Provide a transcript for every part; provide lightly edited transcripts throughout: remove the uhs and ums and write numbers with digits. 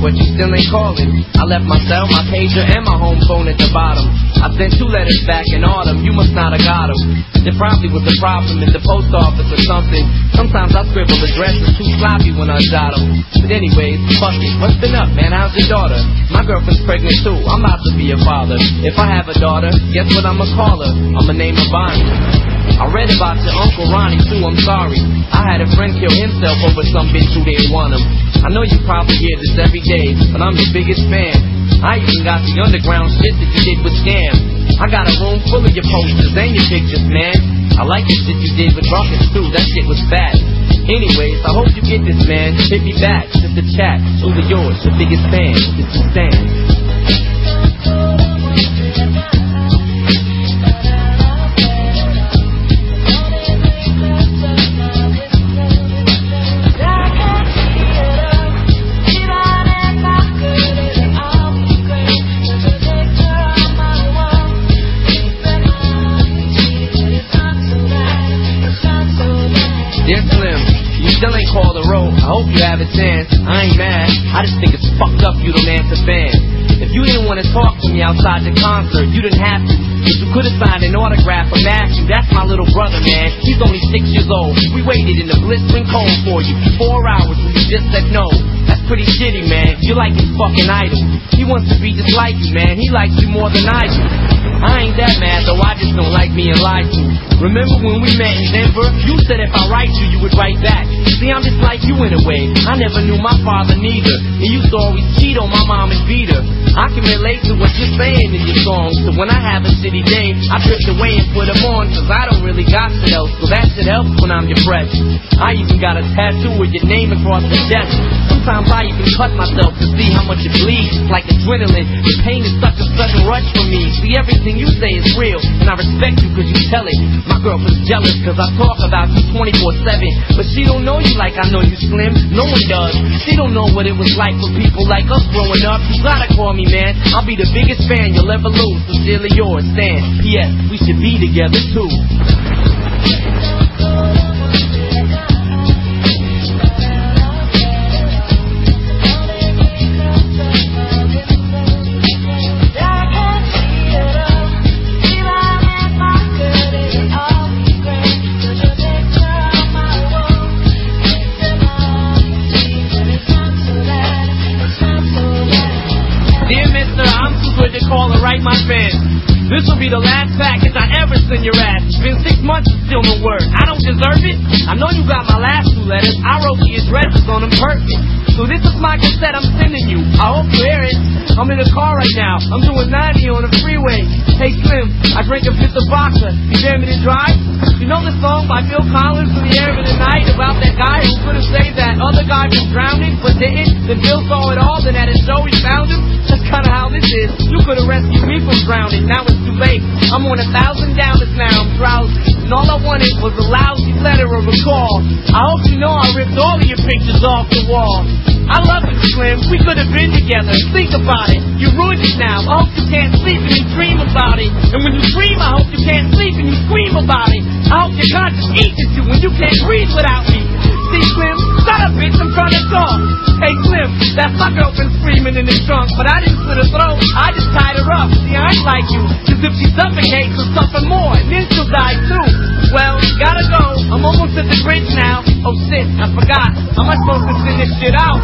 but you still ain't calling. I left my cell, my pager, and my home phone at the bottom. I sent 2 letters back in autumn, you must not have got them. There probably was a problem at the post office or something. Sometimes I scribble addresses too sloppy when I jot them. But anyways, fuck it, what's been up, man? How's your daughter? My girlfriend's pregnant too, I'm about to be a father. If I have a daughter, guess what I'ma call her? I'ma name her Bonnie. I read about your Uncle Ronnie too, I'm sorry. I had a friend kill himself over some bitch who didn't want him. I know you probably hear this every day, but I'm your biggest fan. I even got the underground shit that you did with Scam. I got a room full of your posters and your pictures, man. I like the shit you did with Rockets too, that shit was bad. Anyways, I hope you get this, man. Hit me back, just a chat. Truly yours, the biggest fan. This is Stan. Still ain't called a road, I hope you have a chance. I ain't mad, I just think it's fucked up you don't answer fans. If you didn't want to talk to me outside the concert, you didn't have to. If you could've signed an autograph for Matthew, that's my little brother, man. He's only 6 years old. We waited in the blistering cold for you 4 hours when you just said no. That's pretty shitty, man. You're like his fucking idol. He wants to be just like you, man. He likes you more than I do. I ain't that mad, though I just don't like being lied to. Remember when we met in Denver? You said if I write you would write back. See, I'm just like you in a way. I never knew my father neither. He used to always cheat on my mom and beat her. I can relate to what you're saying in your songs. So when I have a shitty day, I drift away and put them on. Cause I don't really got shit else. So that shit helps when I'm depressed. I even got a tattoo with your name across the chest. Sometimes I even cut myself to see how much it bleeds. Like adrenaline. The pain is such a sudden rush for me. See, everything you say is real, and I respect you cause you tell it. My girlfriend's jealous cause I talk about you 24/7. But she don't know you like I know you, Slim. No one does. She don't know what it was like for people like us growing up. You gotta call me, man. I'll be the biggest fan you'll ever lose. Sincerely yours, Stan. P.S. We should be together too. Write my fans. This will be the last package I ever send your ass. It's been 6 months and still no word. I don't deserve it. I know you got my last 2 letters. I wrote the addresses on them perfect. So this is my cassette I'm sending you. I hope you hear it. I'm in the car right now. I'm doing 90 on the freeway. Hey Slim, I drank a fifth of vodka. You dare me to drive? You know the song by Phil Collins in the air of the night about that guy who could have saved that other guy from drowning but didn't? Then Phil saw it all, then at his show he found him. That's kinda how this is. You could have rescued me from drowning. Now it's too late. I'm on 1,000 downers now. I'm drowsy. And all I wanted was a lousy letter or a call. I hope you know I ripped all of your pictures off the wall. I love you, Slim. We could have been together. Think about it. You ruined it now. I hope you can't sleep and you dream about it. And when you dream, I hope you can't sleep and you scream about it. I hope your conscience eats at you when you can't breathe without me. See, Slim? Shut up, bitch. I'm trying to talk. Hey, Slim. That's my girlfriend screaming in the trunk. But I didn't slit her throat. I just tied her up. See, I ain't like you. Cause if she suffocates, she'll suffer more. And then she'll die too. Well, gotta go. I'm almost at the bridge now. Oh shit, I forgot. How am I supposed to send this shit out?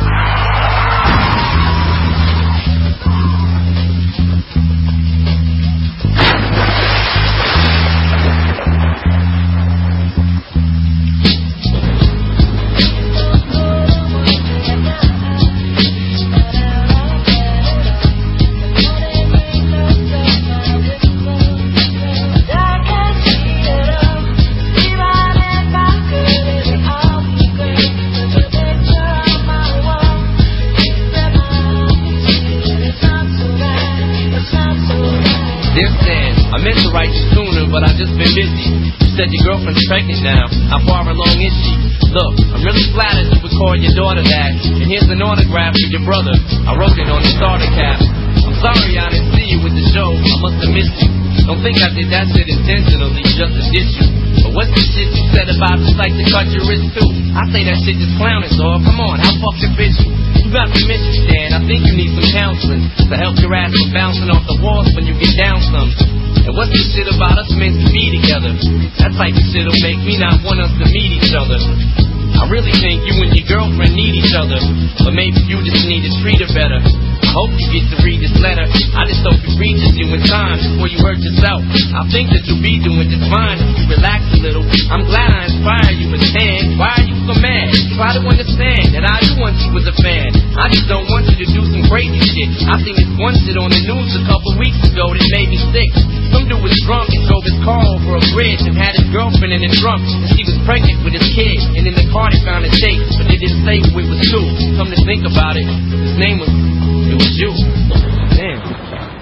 But I've just been busy. You said your girlfriend's pregnant now. How far along is she? Look, I'm really flattered you would call your daughter that. And here's an autograph for your brother. I wrote it on the starter cap. I'm sorry I didn't see you with the show. I must have missed you. Don't think I did that shit intentionally just to diss you. But what's the shit you said about just like to cut your wrist too? I say that shit just clowning, dog. Come on, how fuck your bitch? You got dementia, Stan. I think you need some counseling to help your ass from bouncing off the walls when you get down some. And what's the shit about us meant to be together? That type of shit'll make me not want us to meet each other. I really think you and your girlfriend need each other, but maybe you just need to treat her better. I hope you get to read this letter. I just hope it reaches you in time before you hurt yourself. I think that you'll be doing just fine if you relax a little. I'm glad I inspire you, but Stan, why are you so mad? Try to understand that I do want you as a fan. I just don't want you to do some crazy shit. I seen this one shit on the news a couple weeks ago that made me sick. Some dude was drunk and drove his car over a bridge and had his girlfriend in the trunk, and she was pregnant with his kid. And in the car they found a date, but they didn't say who it was to. Come to think about it, his name was, it was you. Damn.